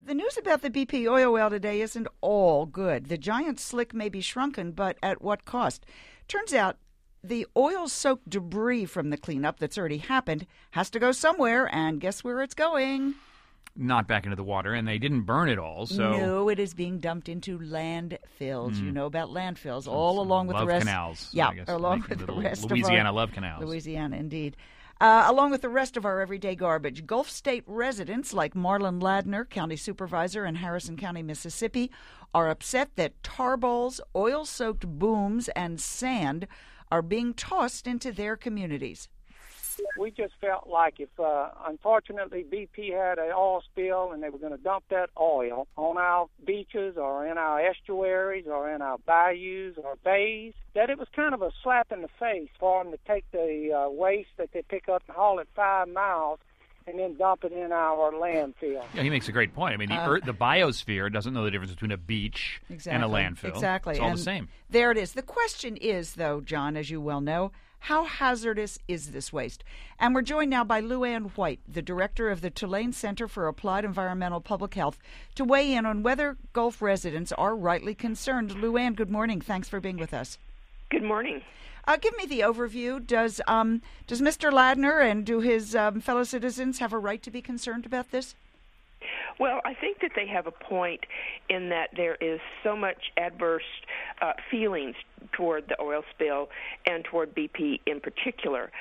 The news about the BP oil well today isn't all good. The giant slick may be shrunken, but at what cost? Turns out the oil-soaked debris from the cleanup that's already happened has to go somewhere, and guess where it's going? Not back into the water, and they didn't burn it all. So no, it is being dumped into landfills. You know about landfills, all along with the rest. Canals. Yeah, along with the rest of Louisiana love canals. Louisiana, indeed. Along with the rest of our everyday garbage, Gulf State residents like Marlon Ladner, county supervisor in Harrison County, Mississippi, are upset that tar balls, oil-soaked booms, and sand are being tossed into their communities. We just felt like if, unfortunately, BP had an oil spill and they were going to dump that oil on our beaches or in our estuaries or in our bayous or bays, that it was kind of a slap in the face for them to take the waste that they pick up and haul it 5 miles and then dump it in our landfill. Yeah, he makes a great point. I mean, the biosphere doesn't know the difference between a beach and a landfill. Exactly. It's all the same. There it is. The question is, though, John, as you well know, how hazardous is this waste? And we're joined now by Lou Ann White, the director of the Tulane Center for Applied Environmental Public Health, to weigh in on whether Gulf residents are rightly concerned. Lou Ann, good morning. Thanks for being with us. Good morning. Give me the overview. Does Mr. Ladner and do his fellow citizens have a right to be concerned about this? Well, I think that they have a point in that there is so much adverse feelings toward the oil spill and toward BP in particular.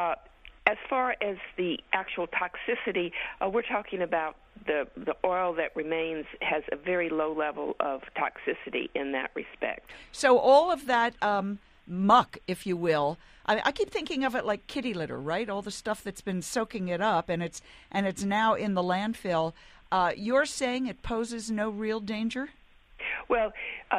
As far as the actual toxicity, we're talking about the oil that remains has a very low level of toxicity in that respect. So all of that muck, if you will, I keep thinking of it like kitty litter, right? All the stuff that's been soaking it up, and it's now in the landfill. You're saying it poses no real danger? Well,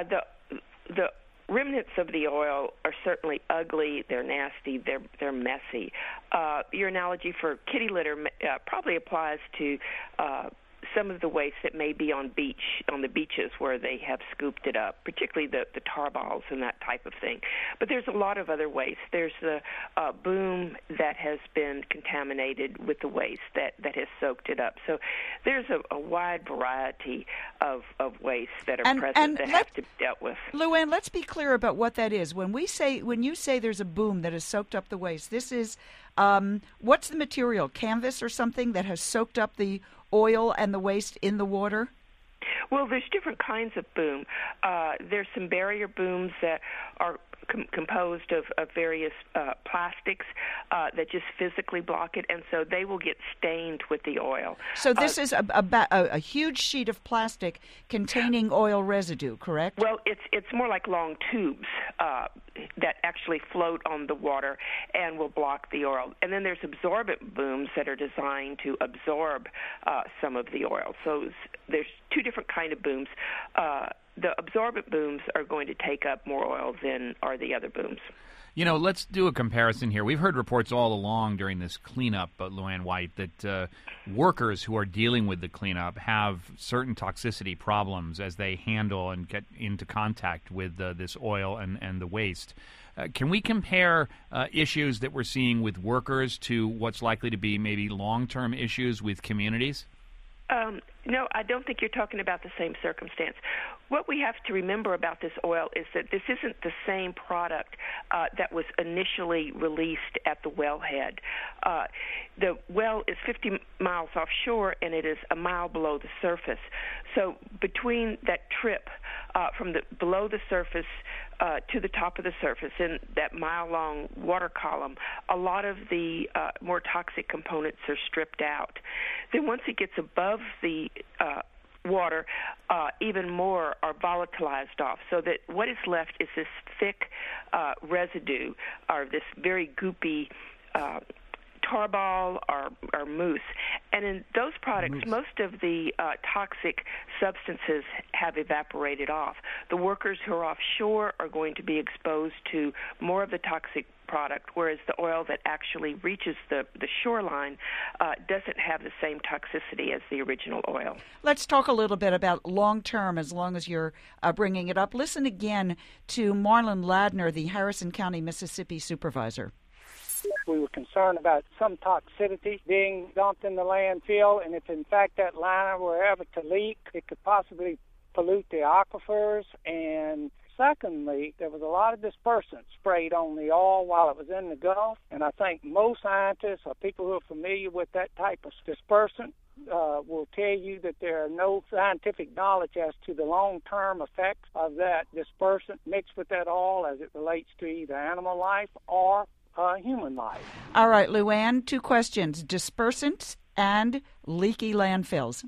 the remnants of the oil are certainly ugly. They're nasty. They're messy. Your analogy for kitty litter probably applies to some of the waste that may be on the beaches where they have scooped it up, particularly the tar balls and that type of thing. But there's a lot of other waste. There's the boom that has been contaminated with the waste that has soaked it up. So there's a wide variety of waste that are present that have to be dealt with. Lou Ann, let's be clear about what that is. When you say there's a boom that has soaked up the waste, this is what's the material? Canvas or something that has soaked up the oil and the waste in the water? Well, there's different kinds of boom. There's some barrier booms that are composed of various plastics that just physically block it, and so they will get stained with the oil. So this is a huge sheet of plastic containing oil residue, correct? Well, it's more like long tubes that actually float on the water and will block the oil. And then there's absorbent booms that are designed to absorb some of the oil. So there's two different kind of booms. The absorbent booms are going to take up more oil than are the other booms. You know, let's do a comparison here. We've heard reports all along during this cleanup, Lou Ann White, that workers who are dealing with the cleanup have certain toxicity problems as they handle and get into contact with this oil and the waste. Can we compare issues that we're seeing with workers to what's likely to be maybe long-term issues with communities? No, I don't think you're talking about the same circumstance. What we have to remember about this oil is that this isn't the same product that was initially released at the wellhead. The well is 50 miles offshore, and it is a mile below the surface. So between that trip from below the surface to the top of the surface in that mile-long water column, a lot of the more toxic components are stripped out. Then once it gets above the water, even more are volatilized off, so that what is left is this thick residue, or this very goopy tarball or mousse. And in those products, most of the toxic substances have evaporated off. The workers who are offshore are going to be exposed to more of the toxic product, whereas the oil that actually reaches the shoreline doesn't have the same toxicity as the original oil. Let's talk a little bit about long-term, as long as you're bringing it up. Listen again to Marlon Ladner, the Harrison County, Mississippi supervisor. We were concerned about some toxicity being dumped in the landfill, and if in fact that liner were ever to leak, it could possibly pollute the aquifers. And secondly, there was a lot of dispersant sprayed on the oil while it was in the Gulf, and I think most scientists or people who are familiar with that type of dispersant will tell you that there are no scientific knowledge as to the long-term effects of that dispersant mixed with that oil as it relates to either animal life or human life. All right, Luann, 2 questions: dispersants and leaky landfills.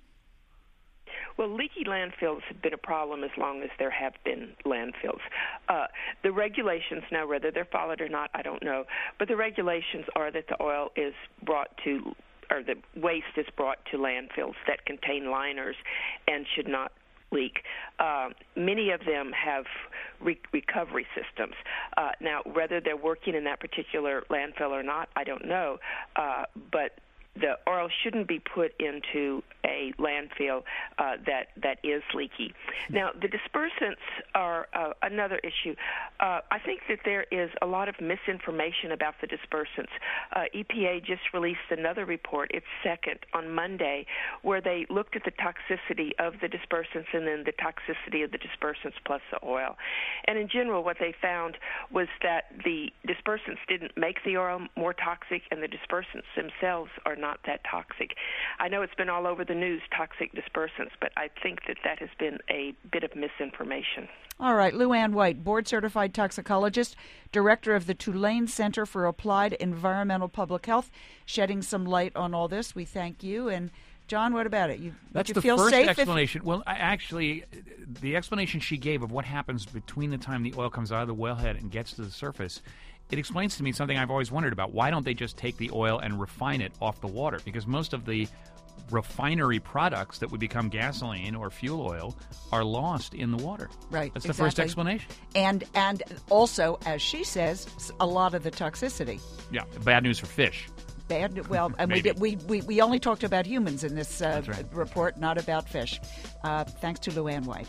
Well, leaky landfills have been a problem as long as there have been landfills. The regulations now, whether they're followed or not, I don't know, but the regulations are that the oil is brought to, or the waste is brought to landfills that contain liners and should not leak. Many of them have recovery systems. Now, whether they're working in that particular landfill or not, I don't know, but the oil shouldn't be put into a landfill that is leaky. Now, the dispersants are another issue. I think that there is a lot of misinformation about the dispersants. EPA just released another report, its second, on Monday, where they looked at the toxicity of the dispersants and then the toxicity of the dispersants plus the oil. And in general, what they found was that the dispersants didn't make the oil more toxic, and the dispersants themselves are not that toxic. I know it's been all over the news, toxic dispersants, but I think that has been a bit of misinformation. All right, Luann White, board-certified toxicologist, director of the Tulane Center for Applied Environmental Public Health, shedding some light on all this. We thank you. And John, what about it? That's you the feel first safe explanation. Well, actually, the explanation she gave of what happens between the time the oil comes out of the wellhead and gets to the surface, it explains to me something I've always wondered about. Why don't they just take the oil and refine it off the water? Because most of the refinery products that would become gasoline or fuel oil are lost in the water. Right. That's the first explanation. And also, as she says, a lot of the toxicity. Yeah, bad news for fish. Bad. Well, and we only talked about humans in this report, not about fish. Thanks to Luann White.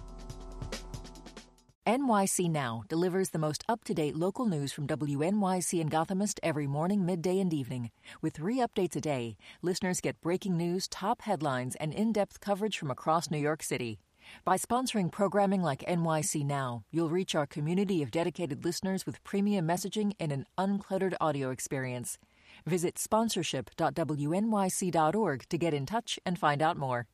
NYC Now delivers the most up-to-date local news from WNYC and Gothamist every morning, midday, and evening. With 3 updates a day, listeners get breaking news, top headlines, and in-depth coverage from across New York City. By sponsoring programming like NYC Now, you'll reach our community of dedicated listeners with premium messaging and an uncluttered audio experience. Visit sponsorship.wnyc.org to get in touch and find out more.